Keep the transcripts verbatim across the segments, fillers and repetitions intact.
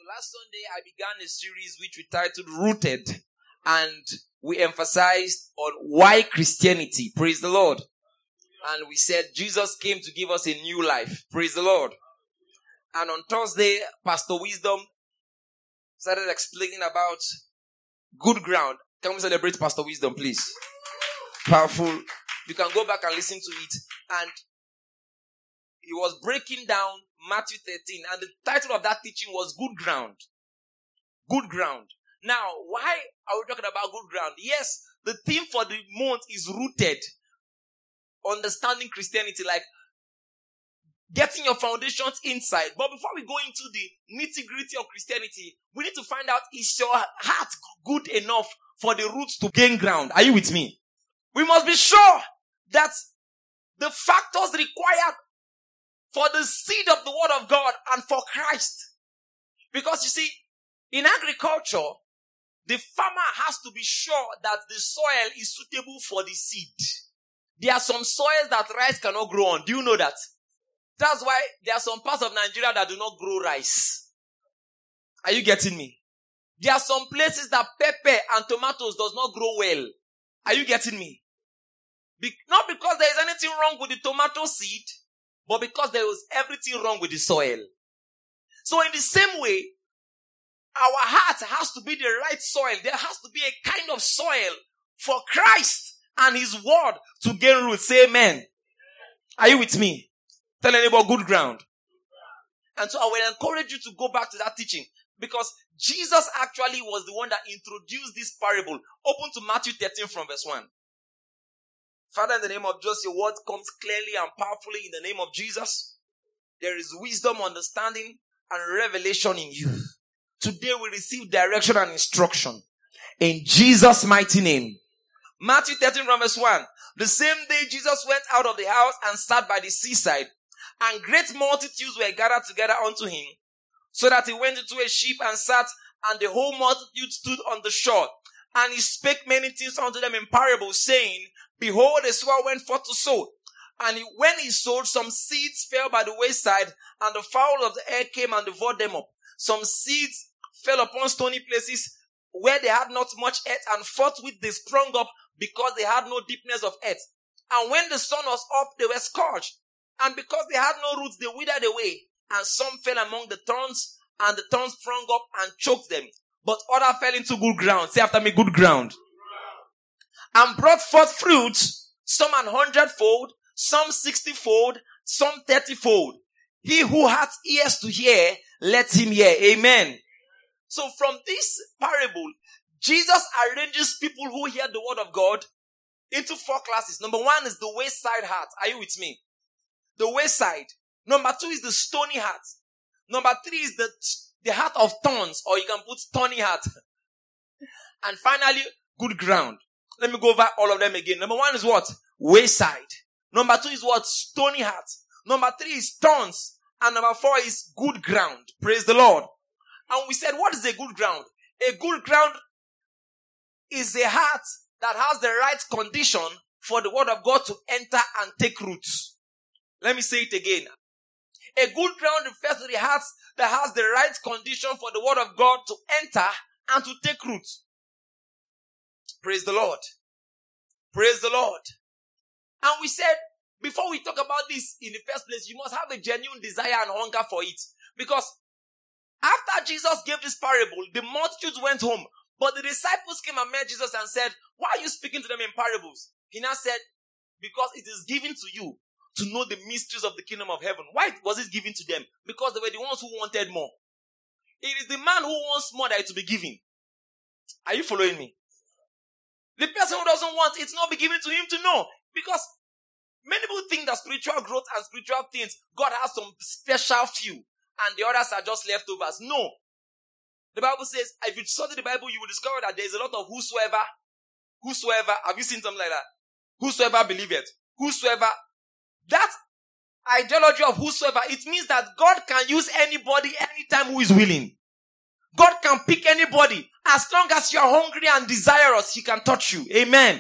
last Sunday, I began a series which we titled Rooted, and we emphasized on why Christianity. Praise the Lord. And we said Jesus came to give us a new life. Praise the Lord. And on Thursday, Pastor Wisdom started explaining about good ground. Can we celebrate Pastor Wisdom, please? Powerful. You can go back and listen to it. And he was breaking down Matthew thirteen. And the title of that teaching was Good Ground. Good Ground. Now, why are we talking about good ground? Yes, the theme for the month is rooted. Understanding Christianity, like getting your foundations inside. But before we go into the nitty-gritty of Christianity, we need to find out, is your heart good enough for the roots to gain ground? Are you with me? We must be sure that the factors required for the seed of the word of God and for Christ. Because you see, in agriculture, the farmer has to be sure that the soil is suitable for the seed. There are some soils that rice cannot grow on. Do you know that? That's why there are some parts of Nigeria that do not grow rice. Are you getting me? There are some places that pepper and tomatoes does not grow well. Are you getting me? Be- not because there is anything wrong with the tomato seed, but because there was everything wrong with the soil. So in the same way, our heart has to be the right soil. There has to be a kind of soil for Christ and His word to gain root. Say amen. Are you with me? Tell anybody good ground. And so I will encourage you to go back to that teaching, because Jesus actually was the one that introduced this parable. Open to Matthew thirteen from verse one. Father, in the name of Jesus, your word comes clearly and powerfully in the name of Jesus. There is wisdom, understanding, and revelation in you. Today we receive direction and instruction. In Jesus' mighty name. Matthew thirteen from verse one. The same day Jesus went out of the house and sat by the seaside, and great multitudes were gathered together unto him, so that he went into a ship and sat, and the whole multitude stood on the shore. And he spake many things unto them in parables, saying, Behold, a sower went forth to sow. And he, when he sowed, some seeds fell by the wayside, and the fowl of the air came and devoured them up. Some seeds fell upon stony places, where they had not much earth, and forthwith they sprung up, because they had no deepness of earth. And when the sun was up, they were scorched. And because they had no roots, they withered away. And some fell among the thorns, and the thorns sprung up and choked them. But others fell into good ground. Say after me, good ground. And brought forth fruit, some an hundredfold, some sixtyfold, some thirtyfold. He who hath ears to hear, let him hear. Amen. So from this parable, Jesus arranges people who hear the word of God into four classes. Number one is the wayside heart. Are you with me? The wayside. Number two is the stony heart. Number three is the, the heart of thorns, or you can put stony heart. And finally, good ground. Let me go over all of them again. Number one is what? Wayside. Number two is what? Stony heart. Number three is thorns. And number four is good ground. Praise the Lord. And we said, what is a good ground? A good ground is a heart that has the right condition for the word of God to enter and take roots. Let me say it again. A good ground refers to the heart that has the right condition for the word of God to enter and to take roots. Praise the Lord. Praise the Lord. And we said, before we talk about this in the first place, you must have a genuine desire and hunger for it. Because after Jesus gave this parable, the multitudes went home. But the disciples came and met Jesus and said, why are you speaking to them in parables? He now said, because it is given to you to know the mysteries of the kingdom of heaven. Why was it given to them? Because they were the ones who wanted more. It is the man who wants more that it will be given. Are you following me? The person who doesn't want it not be given to him to know. Because many people think that spiritual growth and spiritual things, God has some special few, and the others are just leftovers. No. The Bible says, if you study the Bible, you will discover that there is a lot of whosoever, whosoever, have you seen something like that? Whosoever believeth, whosoever. That ideology of whosoever, it means that God can use anybody anytime who is willing. God can pick anybody. As long as you are hungry and desirous, He can touch you. Amen.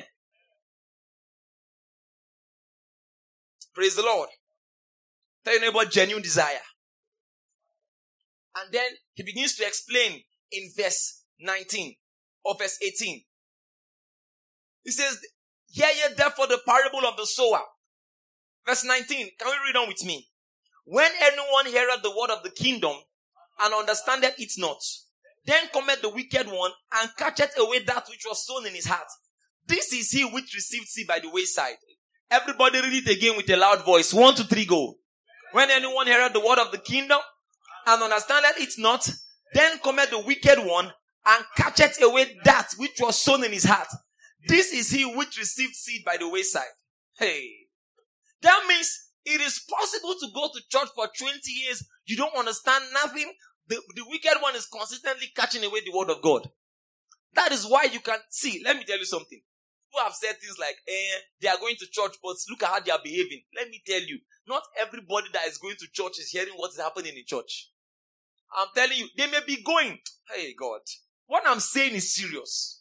Praise the Lord. Tell your neighbor, genuine desire. And then he begins to explain in verse nineteen or verse eighteen. He says, hear ye therefore the parable of the sower. Verse nineteen. Can we read on with me? When anyone heareth the word of the kingdom and understandeth it not, then cometh the wicked one and catcheth away that which was sown in his heart. This is he which received seed by the wayside. Everybody read it again with a loud voice. One, two, three, go. When anyone heareth the word of the kingdom and understandeth it not, then cometh the wicked one and catcheth away that which was sown in his heart. This is he which received seed by the wayside. Hey. That means it is possible to go to church for twenty years. You don't understand nothing. The, the wicked one is consistently catching away the word of God. That is why you can see. Let me tell you something. People have said things like, eh, they are going to church, but look at how they are behaving. Let me tell you, not everybody that is going to church is hearing what is happening in church. I'm telling you, they may be going. Hey, God. What I'm saying is serious.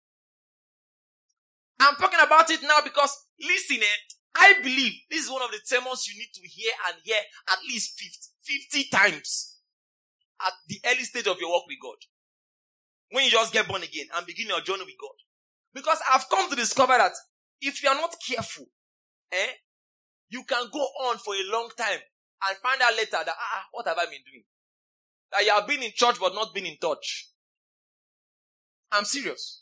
I'm talking about it now because, listen, eh, I believe this is one of the sermons you need to hear and hear at least fifty, fifty times at the early stage of your walk with God. When you just get born again and begin your journey with God. Because I've come to discover that if you are not careful, eh, you can go on for a long time and find out later that, ah, what have I been doing? That you have been in church but not been in touch. I'm serious.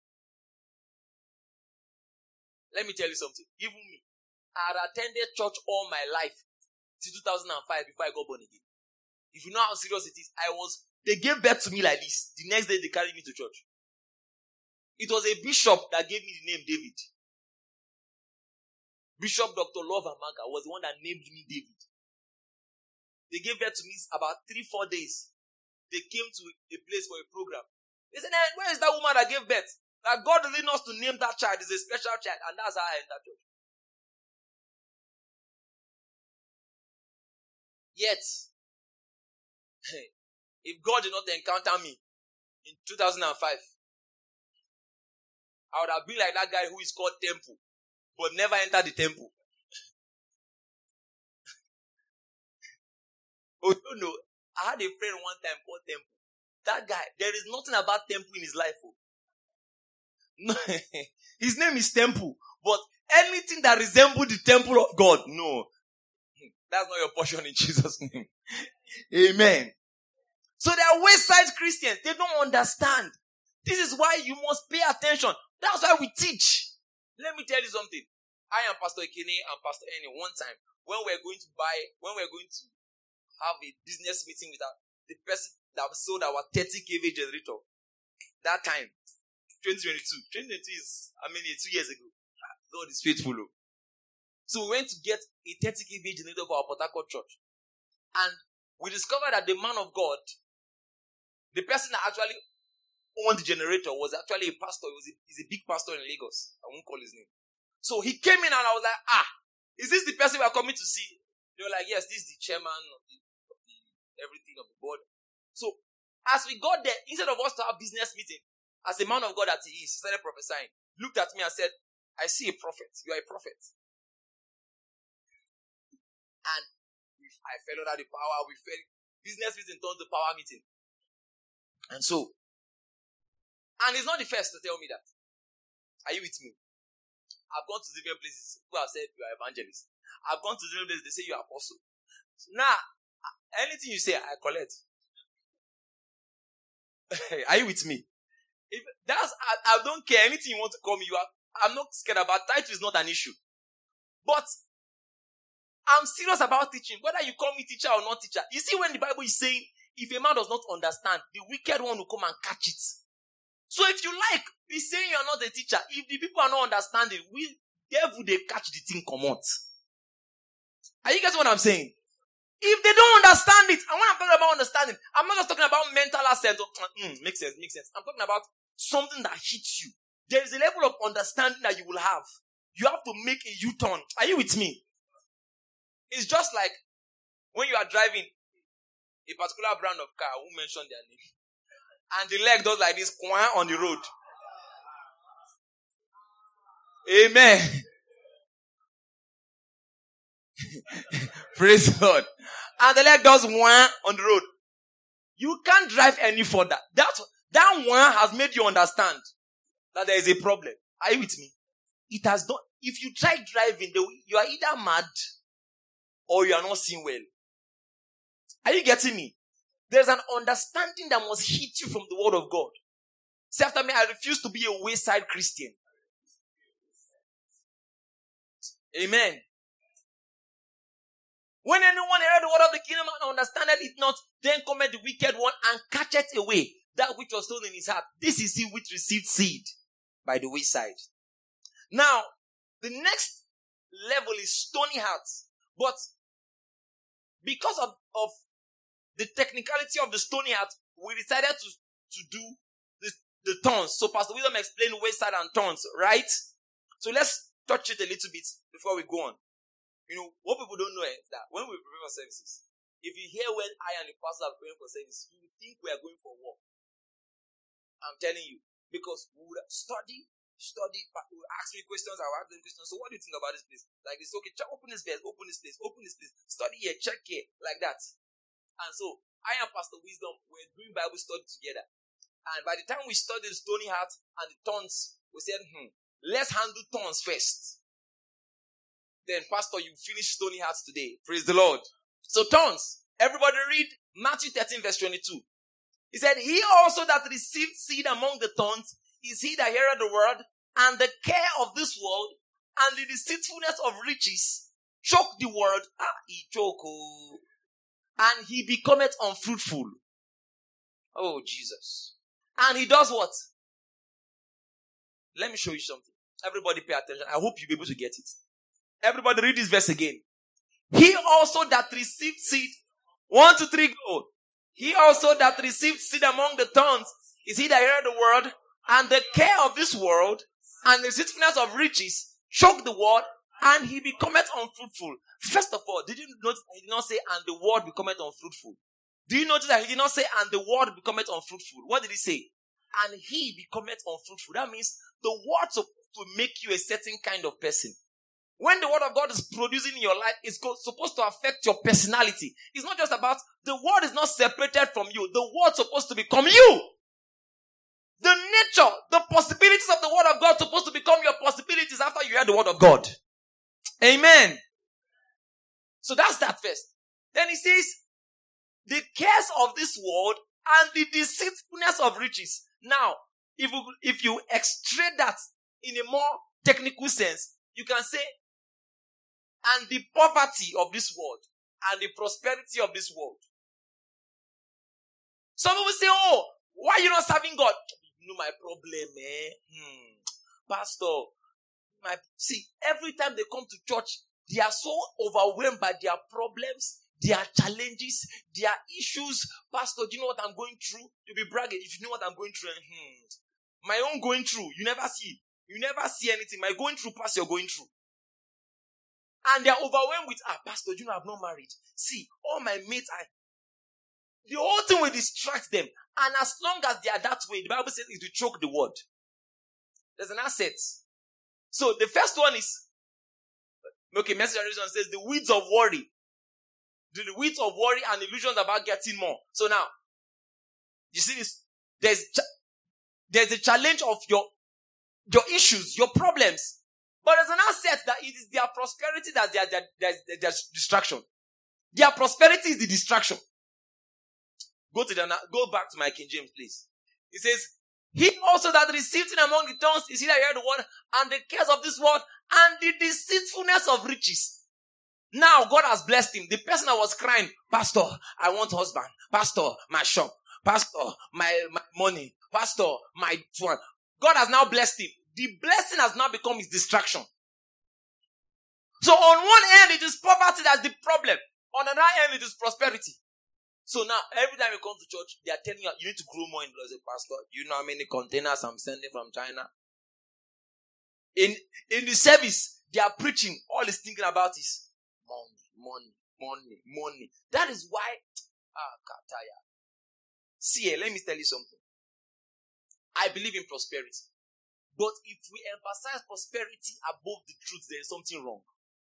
Let me tell you something. Even me, I had attended church all my life till two thousand five before I got born again. If you know how serious it is, I was, they gave birth to me like this. The next day they carried me to church. It was a bishop that gave me the name David. Bishop Doctor Love Amaga was the one that named me David. They gave birth to me about three, four days. They came to a place for a program. They said, hey, where is that woman that gave birth? That God leading us to name that child is a special child. And that's how I entered church. Yet, if God did not encounter me in two thousand five, I would have been like that guy who is called Temple, but never entered the temple. Oh, no, no. I had a friend one time called Temple. That guy, there is nothing about Temple in his life. Oh. No, his name is Temple, but anything that resembles the temple of God, no. That's not your portion in Jesus' name. Amen. So they are wayside Christians. They don't understand. This is why you must pay attention. That's why we teach. Let me tell you something. I am Pastor Ekene and Pastor Eni one time when we're going to buy, when we're going to have a business meeting with our, the person that sold our thirty K V generator. That time, twenty twenty-two. twenty twenty-two is, I mean, two years ago. God is faithful. So we went to get a thirty K V generator for our Port Harcourt church. And we discovered that the man of God, the person that actually owned the generator was actually a pastor. He was a, he's a big pastor in Lagos. I won't call his name. So he came in and I was like, ah, is this the person we are coming to see? They were like, yes, this is the chairman of the, of the everything of the board. So as we got there, instead of us to have business meeting, as a man of God that he is, he started prophesying. Looked at me and said, I see a prophet. You are a prophet. And we, I fell under the power. We fell. Business meeting turned to power meeting. And so, and he's not the first to tell me that. Are you with me? I've gone to different places. People have said you are evangelist. I've gone to different places. They say you are apostle. So now, anything you say, I collect. Are you with me? If that's, I, I don't care. Anything you want to call me, you are. I'm not scared about title. Is not an issue. But I'm serious about teaching. Whether you call me teacher or not teacher. You see when the Bible is saying, if a man does not understand, the wicked one will come and catch it. So if you like, be saying you are not a teacher. If the people are not understanding, we devil they catch the thing come out. Are you getting what I'm saying? If they don't understand it, and when I'm talking about understanding, I'm not just talking about mental assent. Mm, makes sense, makes sense. I'm talking about something that hits you. There is a level of understanding that you will have. You have to make a U-turn. Are you with me? It's just like when you are driving a particular brand of car, I won't mention their name, and the leg does like this on the road. Amen. Praise God. And the leg does one on the road. You can't drive any further. That, that one has made you understand that there is a problem. Are you with me? It has done. If you try driving, you are either mad or you are not seeing well. Are you getting me? There's an understanding that must hit you from the word of God. Say after me, I refuse to be a wayside Christian. Amen. When anyone heard the word of the kingdom and understandeth it not, then cometh the wicked one and catcheth away that which was sown in his heart. This is he which received seed by the wayside. Now, the next level is stony hearts. But because of, of the technicality of the stony heart, we decided to, to do the, the thorns. So Pastor Wisdom explained wayside and thorns, right? So let's touch it a little bit before we go on. You know, what people don't know is that when we prepare for services, if you hear when I and the pastor are praying for service, you think we are going for war. I'm telling you. Because we would study, study, we would ask me questions, I would ask them questions. So what do you think about this place? Like this, okay, check, open this place, open this place, open this place, study here, check here, like that. And so, I and Pastor Wisdom were doing Bible study together. And by the time we studied the stony heart and the thorns, we said, hmm, let's handle thorns first. Then, Pastor, you finish stony hearts today. Praise the Lord. So, thorns. Everybody read Matthew thirteen verse twenty-two. He said, he also that received seed among the thorns is he that heareth the word, and the care of this world, and the deceitfulness of riches, choke the word, ah, he choke, oh, and he becometh unfruitful. Oh, Jesus. And he does what? Let me show you something. Everybody pay attention. I hope you'll be able to get it. Everybody read this verse again. He also that received seed, one, two, three, go. He also that received seed among the thorns is he that heard the word, and the care of this world, and the deceitfulness of riches, choke the word, and he becometh unfruitful. First of all, did you notice he did not say, and the word becometh unfruitful? Do you notice that he did not say, and the word becometh unfruitful? What did he say? And he becometh unfruitful. That means the word to, to make you a certain kind of person. When the word of God is producing in your life, it's supposed to affect your personality. It's not just about, the word is not separated from you. The word is supposed to become you. The nature, the possibilities of the word of God are supposed to become your possibilities after you hear the word of God. Amen. So that's that first. Then he says, the cares of this world and the deceitfulness of riches. Now, if you, if you extract that in a more technical sense, you can say, and the poverty of this world and the prosperity of this world. Some people say, oh, why are you not serving God? You know my problem, eh? Hmm. Pastor, my, see, every time they come to church, they are so overwhelmed by their problems, their challenges, their issues. Pastor, do you know what I'm going through? You'll be bragging if you know what I'm going through. Hmm. My own going through, you never see. You never see anything. My going through past you're going through. And they're overwhelmed with, ah, Pastor, do you know I'm not married? See, all my mates, I, the whole thing will distract them. And as long as they are that way, the Bible says is to choke the word. There's an asset. So the first one is, okay, Message and Reason says the weeds of worry. The weeds of worry and illusions about getting more. So now, you see this, there's, there's a challenge of your, your issues, your problems. But there's an asset that it is their prosperity that's their, their, their, their distraction. Their prosperity is the distraction. Go to the, go back to my King James, please. It says, he also that received it among the tongues is he that heard the word, and the cares of this world, and the deceitfulness of riches. Now God has blessed him. The person that was crying, Pastor, I want husband. Pastor, my shop. Pastor, my, my money. Pastor, my one. God has now blessed him. The blessing has now become his distraction. So on one end, it is poverty that's the problem. On another end, it is prosperity. So now, every time you come to church, they are telling you, you need to grow more in blood. Say, Pastor, you know how many containers I'm sending from China? In, in the service, they are preaching. All he's thinking about is money, money, money, money. That is why, ah, Kataya. See, let me tell you something. I believe in prosperity. But if we emphasize prosperity above the truth, there is something wrong.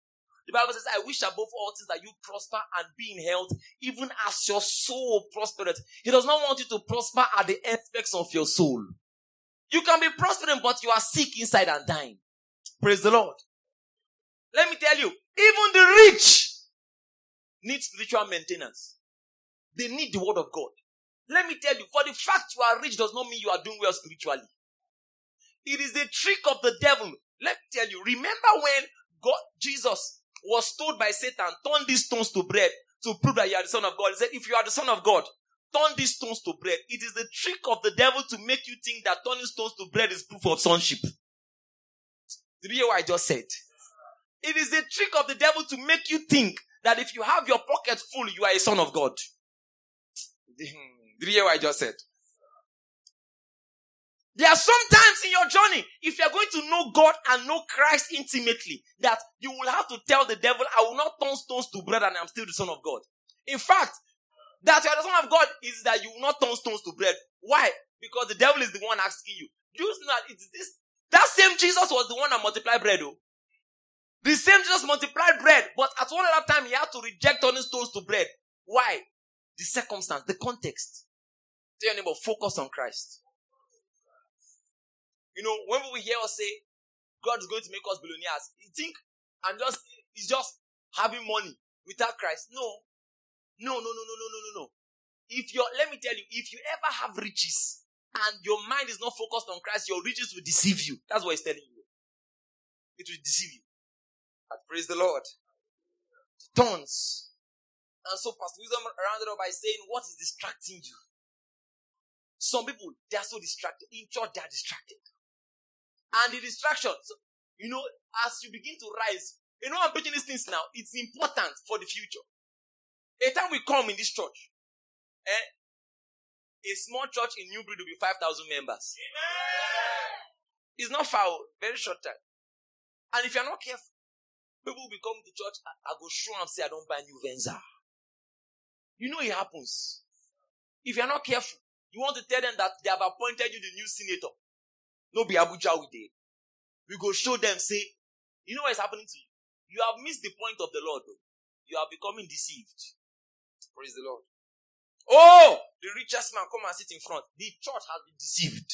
The Bible says, I wish above all things that you prosper and be in health, even as your soul prospereth. He does not want you to prosper at the aspects of your soul. You can be prospering, but you are sick inside and dying. Praise the Lord. Let me tell you, even the rich need spiritual maintenance. They need the word of God. Let me tell you, for the fact you are rich does not mean you are doing well spiritually. It is the trick of the devil. Let me tell you, remember when God, Jesus was told by Satan, turn these stones to bread to prove that you are the Son of God. He said, if you are the Son of God, turn these stones to bread. It is the trick of the devil to make you think that turning stones to bread is proof of sonship. Did you hear what I just said? It is the trick of the devil to make you think that if you have your pocket full, you are a son of God. Did you hear what I just said? There are some times in your journey, if you are going to know God and know Christ intimately, that you will have to tell the devil, I will not turn stones to bread and I'm still the Son of God. In fact, that you are the Son of God is that you will not turn stones to bread. Why? Because the devil is the one asking you. You know that it's this. That same Jesus was the one that multiplied bread, though. The same Jesus multiplied bread, but at one other time he had to reject turning stones to bread. Why? The circumstance, the context. Tell your neighbor, focus on Christ. You know, when we hear us say, God is going to make us billionaires, you think, I'm just, it's just having money without Christ. No. No, no, no, no, no, no, no, no. If you're, let me tell you, if you ever have riches and your mind is not focused on Christ, your riches will deceive you. That's what he's telling you. It will deceive you. But praise the Lord. Tons. And so Pastor Wisdom rounded up by saying, what is distracting you? Some people, they are so distracted. In church, they are distracted. And the distraction, so, you know, as you begin to rise, you know, I'm preaching these things now. It's important for the future. A time we come in this church, eh, a small church in Newbury will be five thousand members. Amen. It's not far, very short time. And if you're not careful, people will be coming to church, I, I go show and say, I don't buy new Venza. You know it happens. If you're not careful, you want to tell them that they have appointed you the new senator. No be Abuja with it. We go show them, say, you know what is happening to you? You have missed the point of the Lord, though. You are becoming deceived. Praise the Lord. Oh, the richest man come and sit in front. The church has been deceived.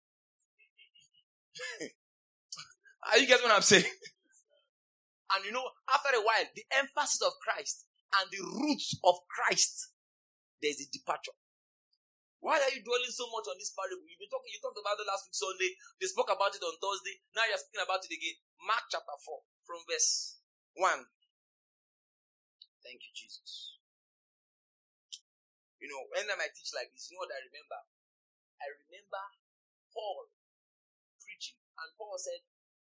Are you getting what I'm saying? And you know, after a while, the emphasis of Christ and the roots of Christ, there's a departure. Why are you dwelling so much on this parable? You've been talking, you talked about it last week Sunday. They spoke about it on Thursday. Now you're speaking about it again. Mark chapter four, from verse one. Thank you, Jesus. You know, when I teach like this, you know what I remember? I remember Paul preaching, and Paul said,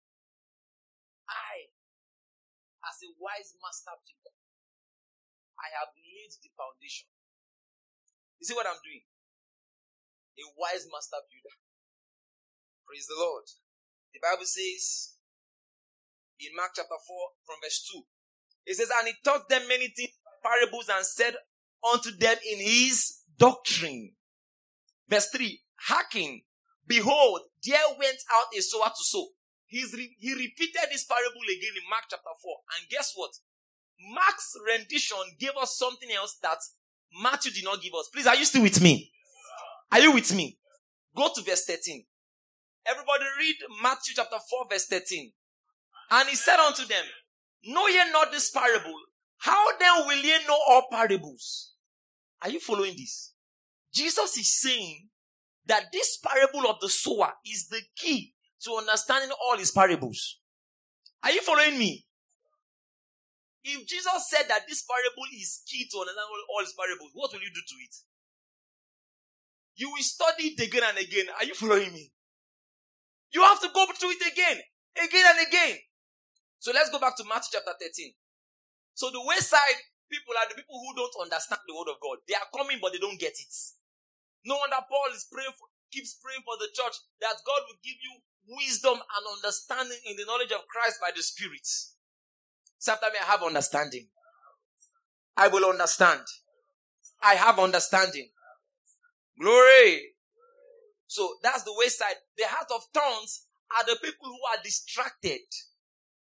I, as a wise master builder, I have laid the foundation. You see what I'm doing? A wise master builder. Praise the Lord. The Bible says in Mark chapter four from verse two, it says, and he taught them many things, parables, and said unto them in his doctrine. Verse three, hearken, behold, there went out a sower to sow. He's re- he repeated this parable again in Mark chapter four. And guess what? Mark's rendition gave us something else that Matthew did not give us. Please, are you still with me? Are you with me? Go to verse thirteen. Everybody read Matthew chapter four verse thirteen. And he said unto them, know ye not this parable? How then will ye know all parables? Are you following this? Jesus is saying that this parable of the sower is the key to understanding all his parables. Are you following me? If Jesus said that this parable is key to understanding all his parables, what will you do to it? You will study it again and again. Are you following me? You have to go through it again. Again and again. So let's go back to Matthew chapter thirteen. So the wayside people are the people who don't understand the word of God. They are coming but they don't get it. No wonder Paul is praying for, keeps praying for the church that God will give you wisdom and understanding in the knowledge of Christ by the Spirit. So after me, I have understanding. I will understand. I have understanding. Glory. So that's the wayside. The heart of thorns are the people who are distracted.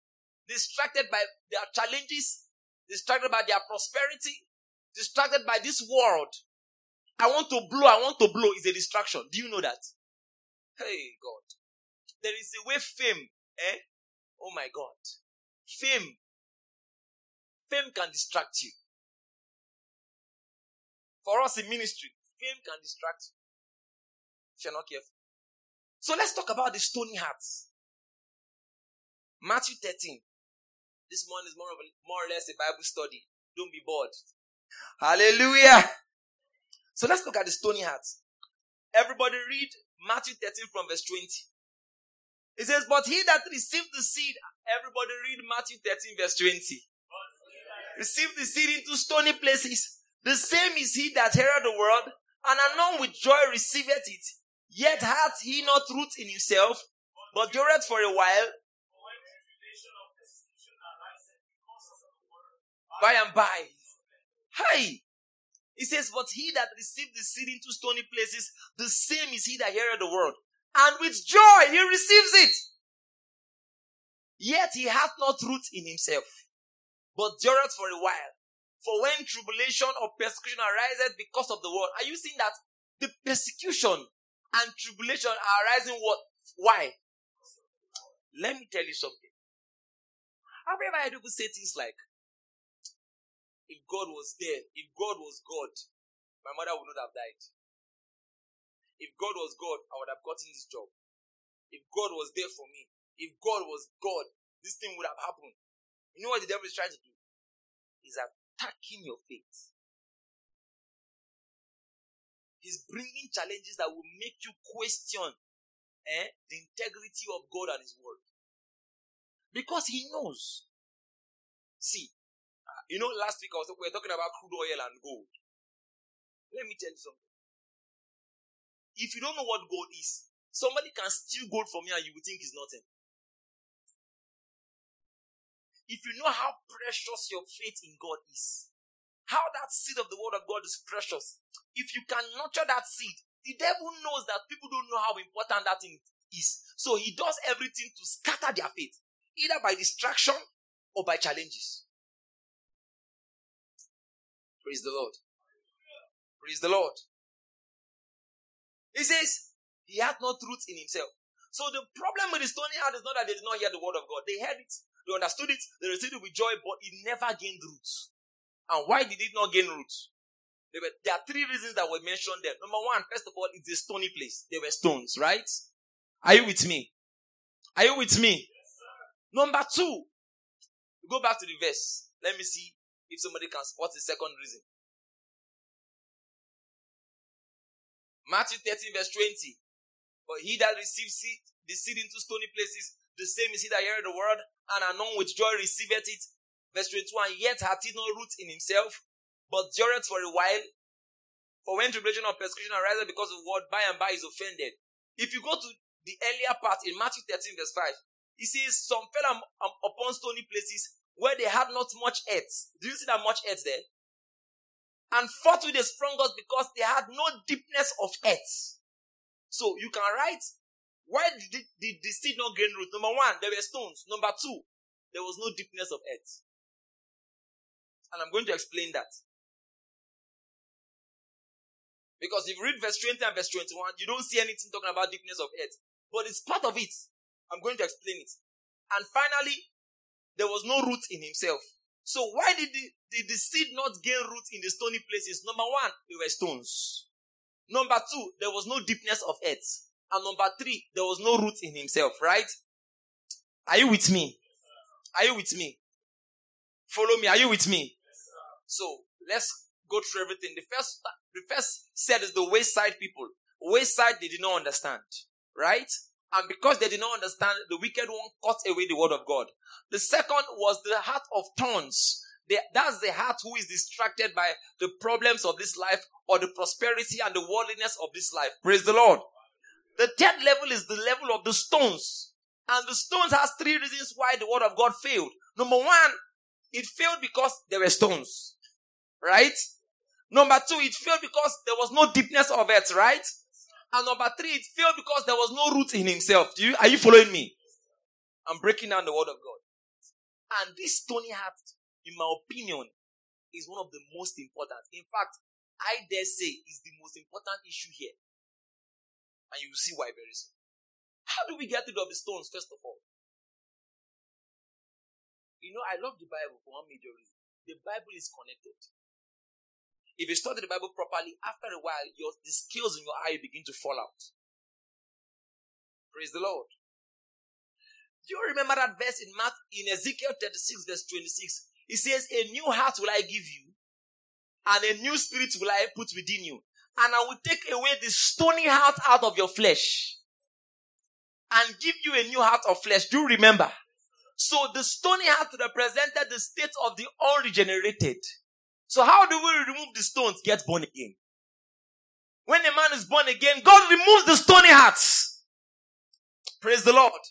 distracted by their challenges, distracted by their prosperity, distracted by this world. I want to blow, I want to blow is a distraction. Do you know that? Hey, God. There is a way fame, eh? Oh my God. Fame. Fame can distract you. For us in ministry, fame can distract you if you're not careful. So let's talk about the stony hearts. Matthew thirteen. This morning is more, of a, more or less a Bible study. Don't be bored. Hallelujah. So let's look at the stony hearts. Everybody read Matthew thirteen from verse twenty. It says, but he that received the seed, everybody read Matthew thirteen verse twenty. Received the seed into stony places. The same is he that heareth the word, and anon with joy receiveth it. Yet hath he not root in himself, but dureth for a while. By and by. Hi. He says, but he that received the seed into stony places, the same is he that heareth the word. And with joy he receives it. Yet he hath not root in himself, but dureth for a while. For when tribulation or persecution ariseth because of the word. Are you seeing that the persecution and tribulation are arising what? Why? Let me tell you something. Have you ever heard people say things like, if God was there, if God was God, my mother would not have died. If God was God, I would have gotten this job. If God was there for me, if God was God, this thing would have happened. You know what the devil is trying to do? He's attacking your faith. He's bringing challenges that will make you question eh, the integrity of God and His word. Because He knows. See, you know, last week I was, we were talking about crude oil and gold. Let me tell you something. If you don't know what gold is, somebody can steal gold from you and you will think it's nothing. If you know how precious your faith in God is, how that seed of the word of God is precious, if you can nurture that seed, the devil knows that people don't know how important that thing is. So he does everything to scatter their faith, either by distraction or by challenges. Praise the Lord. Praise the Lord. He says, he hath not root in himself. So the problem with the stony heart is not that they did not hear the word of God. They heard it. They understood it. They received it with joy, but it never gained roots. And why did it not gain roots? There, were, there are three reasons that were mentioned there. Number one, first of all, it's a stony place. There were stones, right? Are you with me? Are you with me? Yes, sir. Number two, go back to the verse. Let me see if somebody can spot the second reason. Matthew thirteen verse twenty. But he that receives seed, the seed into stony places, the same is he that heareth the word, and anon with joy receiveth it. Verse twenty-one, yet hath he no root in himself, but dureth for a while. For when tribulation or persecution arises because of the word, by and by is offended. If you go to the earlier part in Matthew thirteen verse five, he says, some fell um, um, upon stony places where they had not much earth. Do you see that much earth there? And forthwith they sprung up because they had no deepness of earth. So you can write, why did the, did the seed not gain root? Number one, there were stones. Number two, there was no deepness of earth. And I'm going to explain that. Because if you read verse twenty and verse twenty-one, you don't see anything talking about deepness of earth. But it's part of it. I'm going to explain it. And finally, there was no root in himself. So why did the, did the seed not gain root in the stony places? Number one, they were stones. Number two, there was no deepness of earth. And number three, there was no root in himself, right? Are you with me? Are you with me? Follow me. Are you with me? So let's go through everything. The first, the first set is the wayside people. Wayside, they did not understand, right? And because they did not understand, the wicked one cut away the word of God. The second was the heart of thorns. They, that's the heart who is distracted by the problems of this life or the prosperity and the worldliness of this life. Praise the Lord. The third level is the level of the stones. And the stones has three reasons why the word of God failed. Number one, it failed because there were stones. Right? Number two, it failed because there was no deepness of earth, right? And number three, it failed because there was no root in himself. Do you, are you following me? I'm breaking down the word of God. And this stony heart, in my opinion, is one of the most important. In fact, I dare say is the most important issue here. And you will see why very soon. How do we get rid of the stones, first of all? You know, I love the Bible for one major reason. The Bible is connected. If you study the Bible properly, after a while, your, the scales in your eye begin to fall out. Praise the Lord. Do you remember that verse in Mark, in Ezekiel thirty-six, verse twenty-six? It says, a new heart will I give you, and a new spirit will I put within you. And I will take away the stony heart out of your flesh, and give you a new heart of flesh. Do you remember? So the stony heart represented the state of the unregenerated. So how do we remove the stones? Get born again. When a man is born again, God removes the stony hearts. Praise the Lord.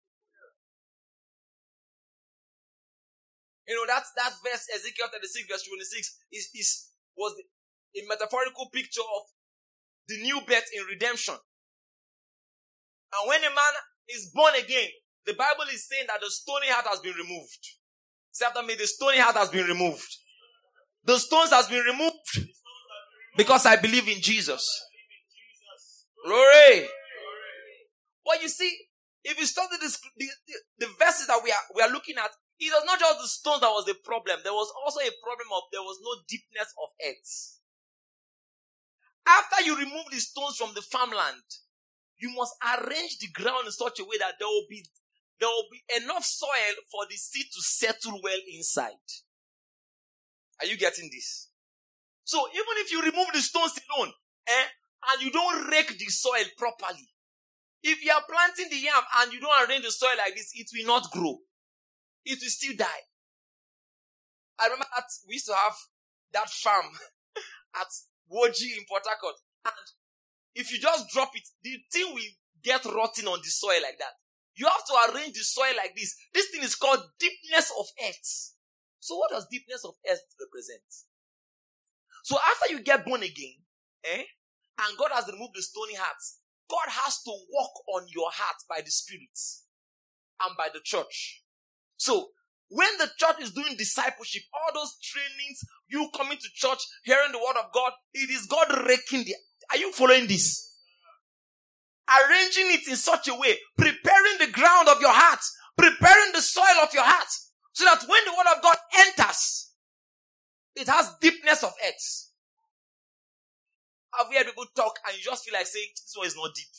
You know, that's that verse, Ezekiel thirty-six, verse twenty-six, is, is was the, a metaphorical picture of the new birth in redemption. And when a man is born again, the Bible is saying that the stony heart has been removed. Say after me, the stony heart has been removed. The stones has been removed because I believe in Jesus. Glory. But you see, if you study this, the, the, the verses that we are, we are looking at, it was not just the stones that was the problem. There was also a problem of there was no deepness of earth. After you remove the stones from the farmland, you must arrange the ground in such a way that there will be there will be enough soil for the seed to settle well inside. Are you getting this? So even if you remove the stones alone, eh, and you don't rake the soil properly, if you are planting the yam and you don't arrange the soil like this, it will not grow. It will still die. I remember that we used to have that farm at Woji in Port Harcourt. And if you just drop it, the thing will get rotten on the soil like that. You have to arrange the soil like this. This thing is called deepness of earth. So what does deepness of earth represent? So after you get born again, eh, and God has removed the stony hearts, God has to work on your heart by the Spirit and by the church. So when the church is doing discipleship, all those trainings, you coming to church, hearing the word of God, it is God raking the... Are you following this? Arranging it in such a way, preparing the ground of your heart, preparing the soil of your heart, so that when the word of God enters, it has deepness of earth. Have you heard people talk and you just feel like saying, this one is not deep?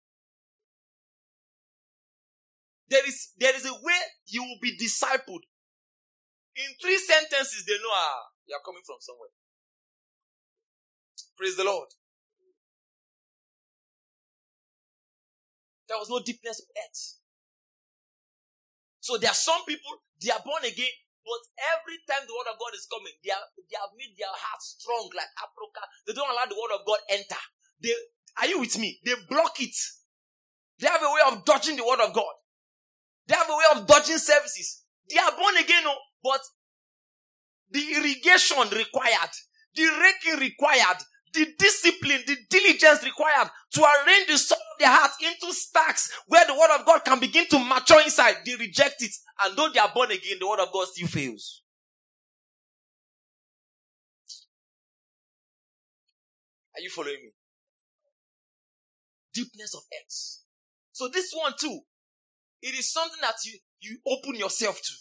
There is, there is a way you will be discipled. In three sentences, they know, ah, you are coming from somewhere. Praise the Lord. There was no deepness of earth. So there are some people, they are born again, but every time the word of God is coming, they, are, they have made their hearts strong like apricot. They don't allow the word of God enter. They, are you with me? They block it. They have a way of dodging the word of God. They have a way of dodging services. They are born again, no, but the irrigation required, the raking required, the discipline, the diligence required to arrange the soul of their heart into stacks where the word of God can begin to mature inside. They reject it. And though they are born again, the word of God still fails. Are you following me? Deepness of earth. So this one too, it is something that you, you open yourself to.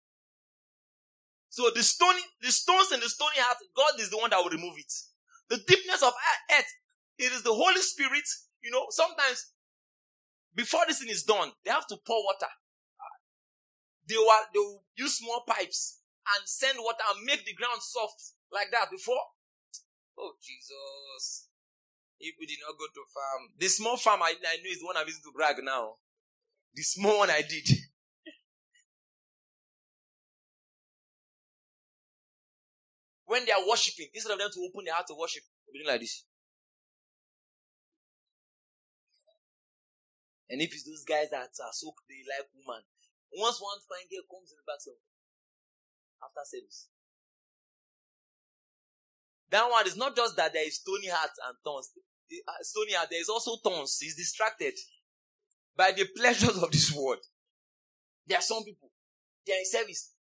So the stony, the stones in the stony heart, God is the one that will remove it. The deepness of earth, it is the Holy Spirit. You know, sometimes before this thing is done, they have to pour water. They will, they will use small pipes and send water and make the ground soft like that before. Oh, Jesus. If we did not go to farm. The small farm I, I know is the one I'm using to brag now. The small one I did. When they are worshiping, instead of them to open their heart to worship, they're doing like this. And if it's those guys that are so, they like woman, once one fine girl comes in the back, so after service, that one is not just that there is stony heart and thorns. Stony heart, there is also thorns. He's distracted by the pleasures of this world. There are some people, they are in service.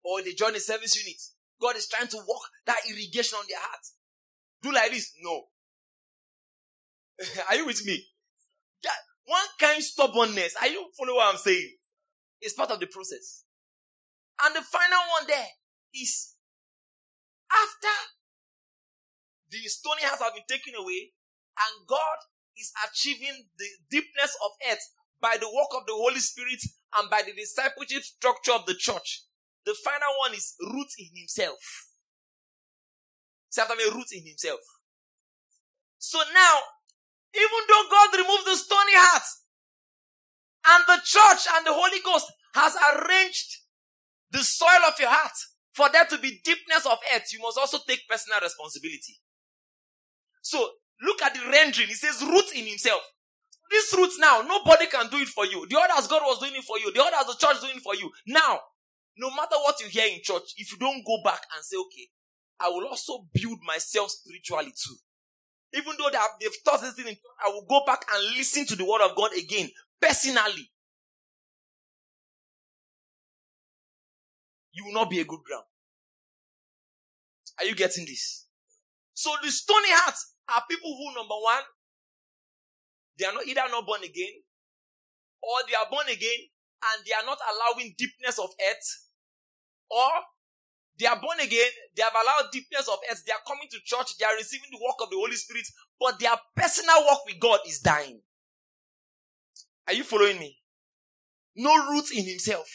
or they join a service unit. God is trying to work that irrigation on their heart. Do like this. No. Are you with me? That one kind of stubbornness. Are you following what I'm saying? It's part of the process. And the final one there is after the stony hearts have been taken away and God is achieving the deepness of earth by the work of the Holy Spirit and by the discipleship structure of the church. The final one is root in himself. Say after me, root in himself. So now, even though God removed the stony heart and the church and the Holy Ghost has arranged the soil of your heart for there to be deepness of earth, you must also take personal responsibility. So, look at the rendering. It says root in himself. This root now, nobody can do it for you. The others, God was doing it for you. The others, the church doing it for you. Now, no matter what you hear in church, if you don't go back and say, okay, I will also build myself spiritually too. Even though they have, they've taught this thing, I will go back and listen to the word of God again, personally. You will not be a good ground. Are you getting this? So the stony hearts are people who, number one, they are not either not born again, or they are born again and they are not allowing deepness of earth, or they are born again, they have allowed deepness of earth, they are coming to church, they are receiving the work of the Holy Spirit, but their personal work with God is dying. Are you following me? No root in himself.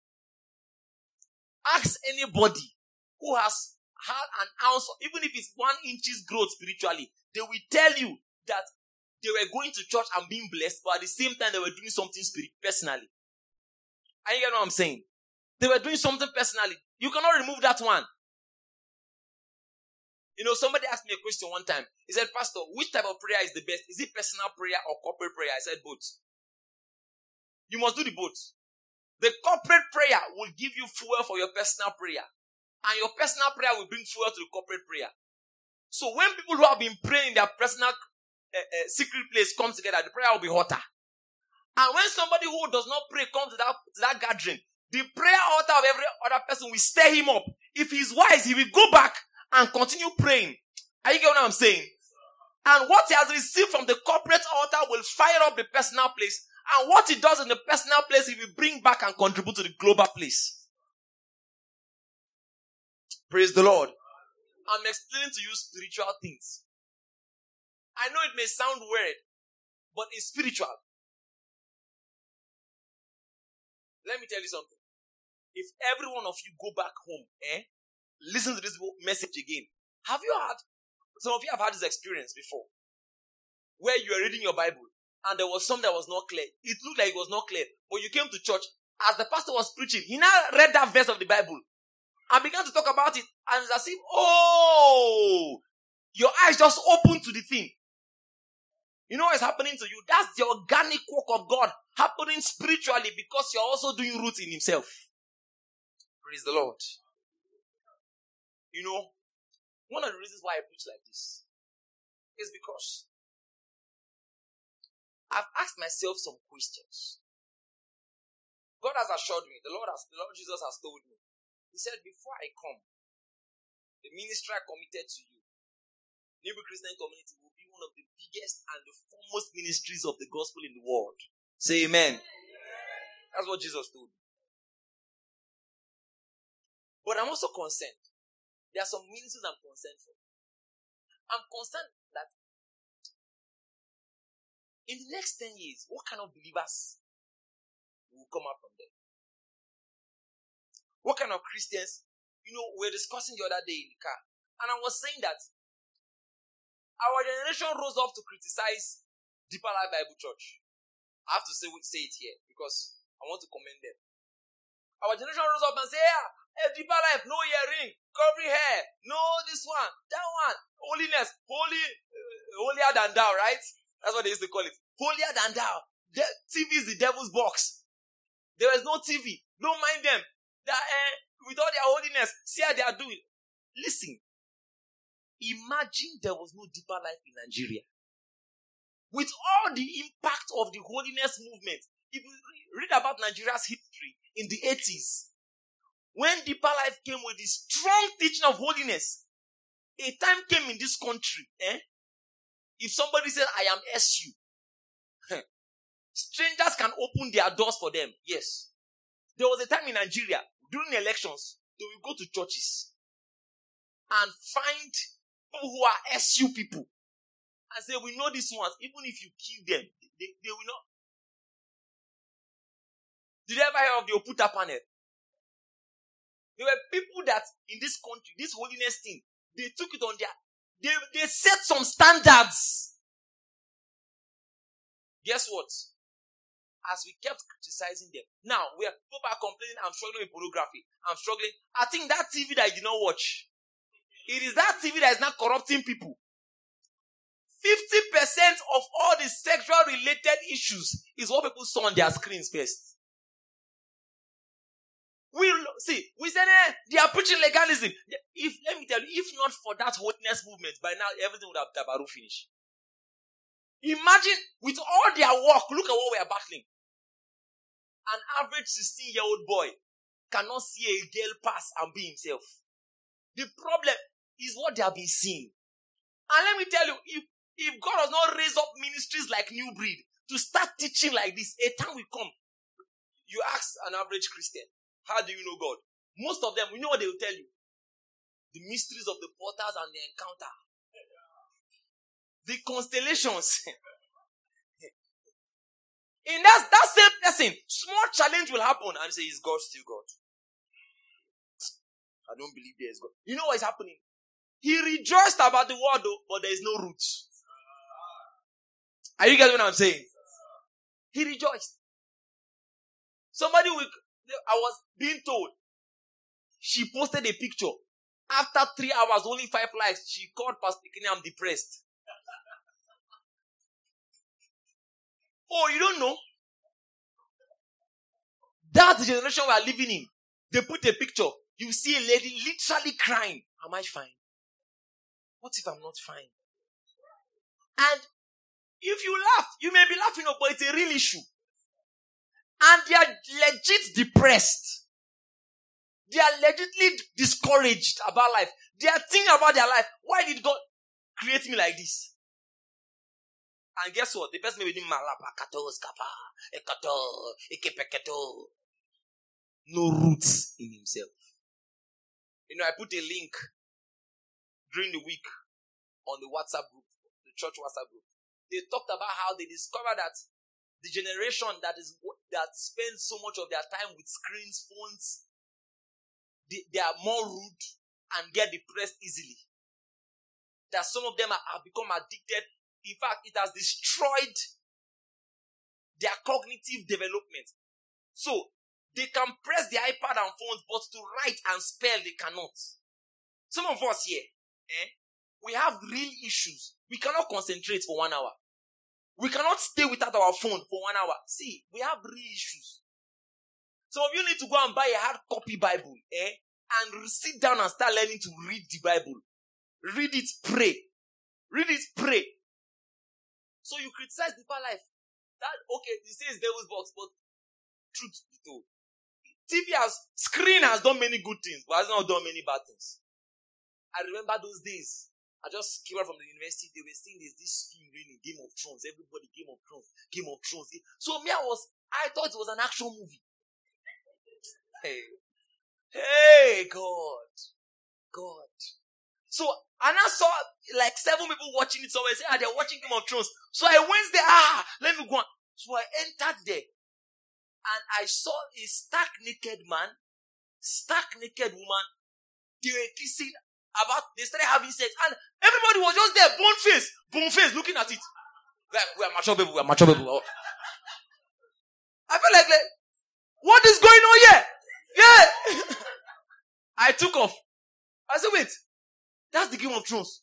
Ask anybody who has had an ounce, even if it's one inch's growth spiritually, they will tell you that they were going to church and being blessed, but at the same time they were doing something spirit personally. Are you getting what I'm saying? They were doing something personally. You cannot remove that one. You know, somebody asked me a question one time. He said, Pastor, which type of prayer is the best? Is it personal prayer or corporate prayer? I said both. You must do the both. The corporate prayer will give you fuel for your personal prayer. And your personal prayer will bring fuel to the corporate prayer. So when people who have been praying in their personal uh, uh, secret place come together, the prayer will be hotter. And when somebody who does not pray comes to that, to that gathering, the prayer altar of every other person will stir him up. If he's wise, he will go back and continue praying. Are you getting what I'm saying? And what he has received from the corporate altar will fire up the personal place. And what he does in the personal place, he will bring back and contribute to the global place. Praise the Lord. I'm explaining to you spiritual things. I know it may sound weird, but it's spiritual. Let me tell you something. If every one of you go back home, eh, listen to this message again. Have you had, some of you have had this experience before, where you are reading your Bible and there was something that was not clear. It looked like it was not clear, but you came to church. As the pastor was preaching, he now read that verse of the Bible and began to talk about it, and it's as if, oh, your eyes just opened to the thing. You know what is happening to you? That's the organic work of God happening spiritually because you're also doing roots in himself. Praise the Lord. You know, one of the reasons why I preach like this is because I've asked myself some questions. God has assured me, the Lord has, the Lord Jesus has told me. He said, before I come, the ministry I committed to you, New Christian Community, will be one of the biggest and the foremost ministries of the gospel in the world. Say amen. Amen. That's what Jesus told me. But I'm also concerned. There are some ministries I'm concerned for. I'm concerned that in the next ten years, what kind of believers will come out from there? What kind of Christians? You know, we were discussing the other day in the car, and I was saying that our generation rose up to criticize Deeper Life Bible Church. I have to say, say it here because I want to commend them. Our generation rose up and say, yeah, hey, Deeper Life, no earring, covering hair, no this one, that one, holiness, holy, uh, holier than thou, right? That's what they used to call it. Holier than thou. The T V is the devil's box. There is no T V. Don't mind them. That, uh, with all their holiness, see how they are doing. Listen. Imagine there was no Deeper Life in Nigeria. With all the impact of the holiness movement, if you read about Nigeria's history in the eighties, when Deeper Life came with the strong teaching of holiness, a time came in this country, eh? If somebody said, I am S U, strangers can open their doors for them. Yes. There was a time in Nigeria, during elections, they will go to churches and find people who are S U people and say, we know these ones, even if you kill them, they, they will not. Did you ever hear of the Oputa panel? There were people that in this country, this holiness thing, they took it on their, they, they set some standards. Guess what? As we kept criticizing them, now we are people are complaining, I'm struggling with pornography. I'm struggling. I think that T V that I did not watch, it is that T V that is not corrupting people. fifty percent of all the sexual related issues is what people saw on their screens first. We see, we said eh, they are preaching legalism. If let me tell you, if not for that holiness movement, by now everything would have tabaru finished. Imagine with all their work, look at what we are battling. An average sixteen-year-old boy cannot see a girl pass and be himself. The problem is what they have been seeing. And let me tell you, if, if God does not raise up ministries like New Breed to start teaching like this, a time will come. You ask an average Christian, how do you know God? Most of them, we know what they will tell you. The mysteries of the portals and the encounter. The constellations. In that, that same person, small challenge will happen and say, is God still God? I don't believe there is God. You know what is happening? He rejoiced about the word though, but there is no root. Are you getting what I'm saying? He rejoiced. Somebody will, I was being told, she posted a picture. After three hours, only five likes, she called Pastor Kini, I'm depressed. Oh, you don't know? That's the generation we are living in. They put a picture. You see a lady literally crying. Am I fine? What if I'm not fine? And if you laugh, you may be laughing, but it's a real issue. And they are legit depressed. They are legitimately discouraged about life. They are thinking about their life. Why did God create me like this? And guess what? The person may be doing malapa, kato, skapa, ekato, ekepeketo. No roots in himself. You know, I put a link during the week on the WhatsApp group, the church WhatsApp group. They talked about how they discovered that the generation that is that spends so much of their time with screens, phones, they, they are more rude and get depressed easily. That some of them are, have become addicted. In fact, it has destroyed their cognitive development. So, they can press the iPad and phones, but to write and spell, they cannot. Some of us here, eh, we have real issues. We cannot concentrate for one hour. We cannot stay without our phone for one hour. See, we have real issues. Some of you need to go and buy a hard copy Bible, eh, and sit down and start learning to read the Bible. Read it, pray. Read it, pray. So you criticize Deeper Life. That, okay, you say it's devil's box, but truth be told, T V has, screen has done many good things, but has not done many bad things. I remember those days. I just came out from the university. They were saying there's this film in Game of Thrones. Everybody, Game of Thrones, Game of Thrones. Game. So me, I was, I thought it was an action movie. Hey, hey, God, God. So, and I saw like seven people watching it somewhere. Say, ah, they're watching Game of Thrones. So I went there. Ah, let me go on. So I entered there. And I saw a stark naked man, stark naked woman. They were kissing about, they started having sex. And everybody was just there, bone face, bone face, looking at it. Like, we are mature people, we are mature people. I felt like, like, what is going on here? Yeah. I took off. I said, wait. That's the Game of Thrones.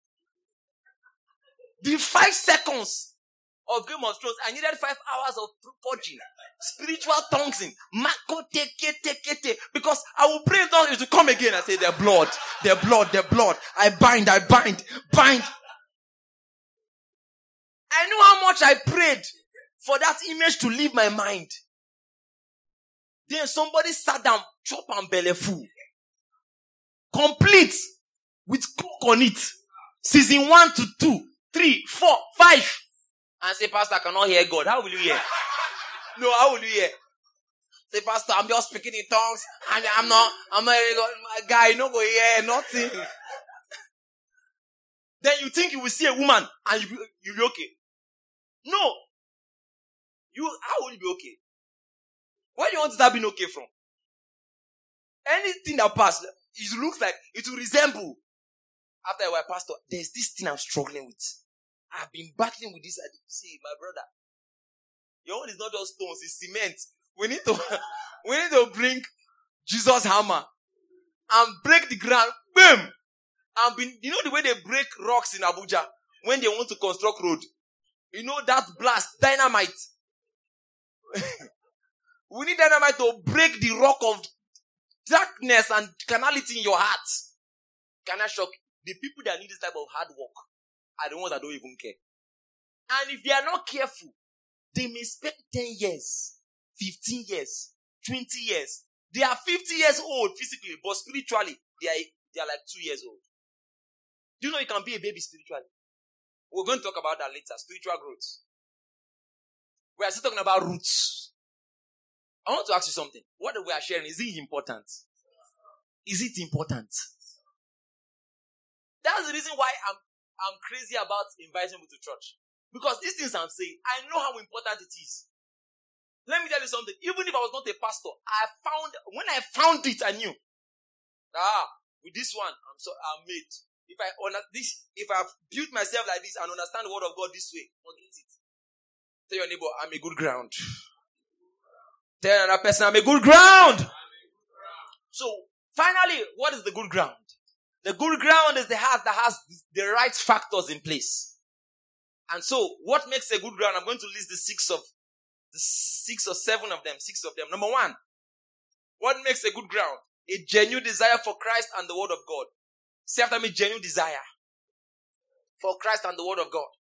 The five seconds of Game of Thrones, I needed five hours of purging, spiritual tongues in, because I will pray in tongues to come again and say, their blood, their blood, their blood. I bind, I bind, bind. I knew how much I prayed for that image to leave my mind. Then somebody sat down, chop and belly full. Complete with cook on it. Season one to two, three, four, five. And say, Pastor, I cannot hear God. How will you hear? No, how will you hear? Say, Pastor, I'm just speaking in tongues. And I'm not, I'm not a guy, no go hear nothing. Then you think you will see a woman and you you'll be okay. No. You, how will you be okay? Where do you want to start being okay from? Anything that passes, it looks like it will resemble. After a while, Pastor, there's this thing I'm struggling with. I've been battling with this. See, my brother, your own is not just stones, it's cement. We need to, we need to bring Jesus' hammer and break the ground. Boom! And be, you know the way they break rocks in Abuja when they want to construct road? You know that blast, dynamite. We need dynamite to break the rock of darkness and carnality in your heart. Can I shock you? The people that need this type of hard work are the ones that don't even care. And if they are not careful, they may spend ten years, fifteen years, twenty years. They are fifty years old physically, but spiritually, they are, they are like two years old. Do you know you can be a baby spiritually? We're going to talk about that later, spiritual growth. We are still talking about roots. I want to ask you something. What we are sharing, is it important? Is it important? That's the reason why I'm I'm crazy about inviting people to church. Because these things I'm saying, I know how important it is. Let me tell you something. Even if I was not a pastor, I found, when I found it, I knew. Ah, with this one, I'm so I'm made. If I this, if I've built myself like this and understand the word of God this way, forget it. Tell your neighbor, I'm a good ground. Tell another person, I'm a good ground. So, finally, what is the good ground? The good ground is the heart that has the right factors in place. And so, what makes a good ground? I'm going to list the six of, the six or seven of them, six of them. Number one, what makes a good ground? A genuine desire for Christ and the word of God. Say after me, genuine desire for Christ and the word of God.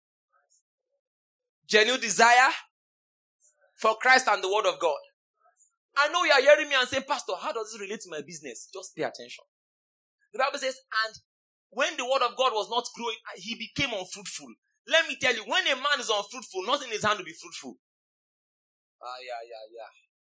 Genuine desire for Christ and the word of God. I know you are hearing me and saying, Pastor, how does this relate to my business? Just pay attention. The Bible says, and when the word of God was not growing, he became unfruitful. Let me tell you, when a man is unfruitful, nothing in his hand will be fruitful. Ah, yeah, yeah, yeah.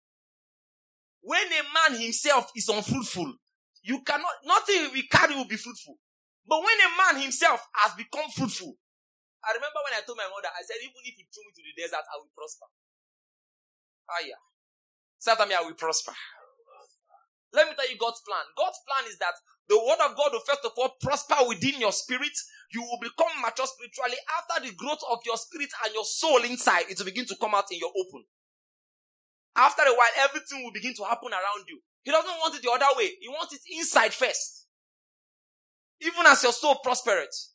When a man himself is unfruitful, you cannot, nothing we carry will be fruitful. But when a man himself has become fruitful, I remember when I told my mother, I said, even if you throw me to the desert, I will prosper. Ah, yeah. Say after me, I will prosper. Let me tell you God's plan. God's plan is that the word of God will first of all prosper within your spirit. You will become mature spiritually. After the growth of your spirit and your soul inside, it will begin to come out in your open. After a while, everything will begin to happen around you. He doesn't want it the other way. He wants it inside first. Even as your soul prospers.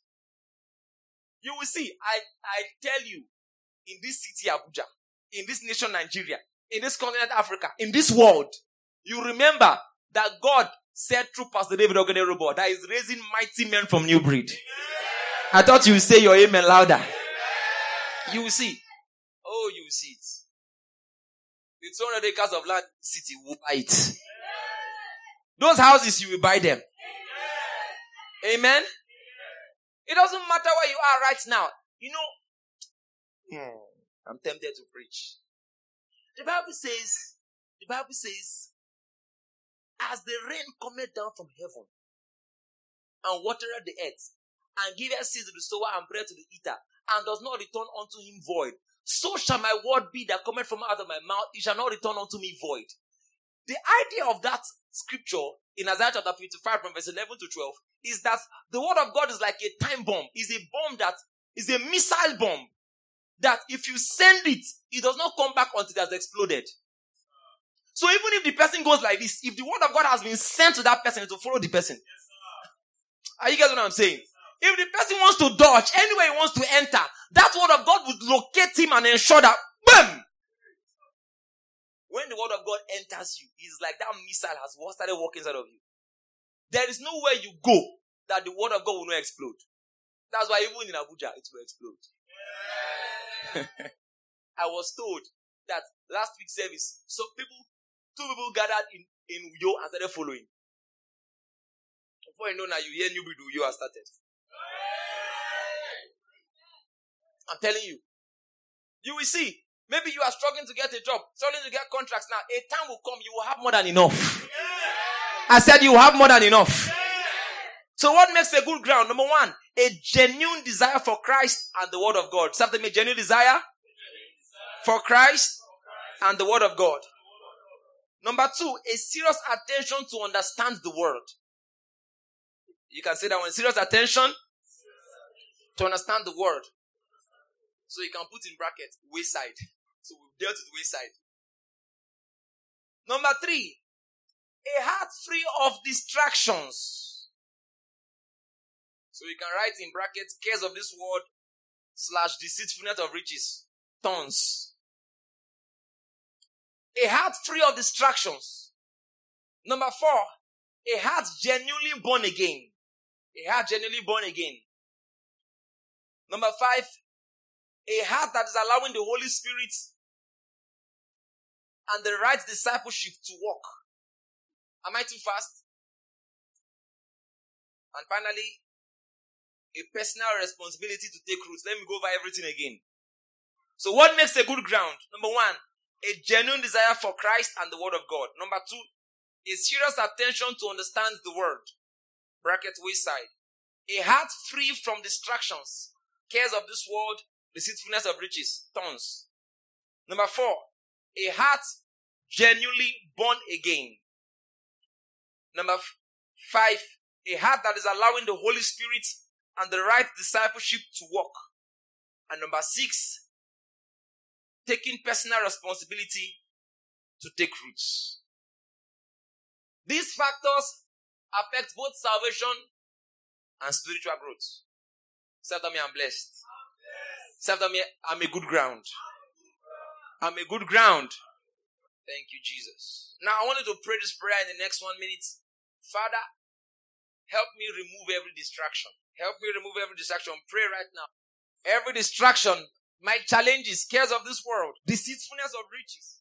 You will see, I, I tell you, in this city Abuja, in this nation Nigeria, in this continent Africa, in this world, you remember that God said through Pastor David Ogenerobo that he's raising mighty men from new breed. Yeah. I thought you would say your amen louder. Yeah. You will see. Oh, you will see it. The two hundred acres of land city will buy it. Yeah. Those houses, you will buy them. Yeah. Amen? Yeah. It doesn't matter where you are right now. You know, hmm, I'm tempted to preach. The Bible says, the Bible says, as the rain cometh down from heaven and watereth the earth and giveth seed to the sower and bread to the eater and does not return unto him void, so shall my word be that cometh from out of my mouth, it shall not return unto me void. The idea of that scripture in Isaiah chapter fifty-five from verse eleven to twelve is that the word of God is like a time bomb. It's a bomb that is a missile bomb that if you send it, it does not come back until it has exploded. So even if the person goes like this, if the word of God has been sent to that person, it will follow the person. Yes, are you getting what I'm saying? Yes. If the person wants to dodge, anywhere he wants to enter, that word of God would locate him and ensure that, boom! When the word of God enters you, it's like that missile has started walking inside of you. There is nowhere you go that the word of God will not explode. That's why even in Abuja, it will explode. Yeah. I was told that last week's service, some people, two people gathered in in Uyo and started following. Before you know now, you hear new breed Uyo has started. I'm telling you. You will see. Maybe you are struggling to get a job, struggling to get contracts now. A time will come, you will have more than enough. I said you will have more than enough. So what makes a good ground? Number one, a genuine desire for Christ and the word of God. Say after me, genuine desire for Christ and the word of God. Number two, a serious attention to understand the word. You can say that one, serious attention to understand the word. So you can put in brackets, wayside. So we've dealt with wayside. Number three, a heart free of distractions. So you can write in brackets, cares of this world slash deceitfulness of riches. Tons. A heart free of distractions. Number four, a heart genuinely born again. A heart genuinely born again. Number five, a heart that is allowing the Holy Spirit and the right discipleship to walk. Am I too fast? And finally, a personal responsibility to take roots. Let me go over everything again. So what makes a good ground? Number one, a genuine desire for Christ and the word of God. Number two, a serious attention to understand the word. Bracket wayside. A heart free from distractions, cares of this world, deceitfulness of riches, tons. Number four, a heart genuinely born again. Number f- five, a heart that is allowing the Holy Spirit and the right discipleship to walk. And number six, taking personal responsibility to take roots. These factors affect both salvation and spiritual growth. Say after me, I'm blessed. Say after me, I'm a good ground. I'm a good ground. Thank you, Jesus. Now I want you to pray this prayer in the next one minute. Father, help me remove every distraction. Help me remove every distraction. Pray right now. Every distraction, my challenges, cares of this world, deceitfulness of riches,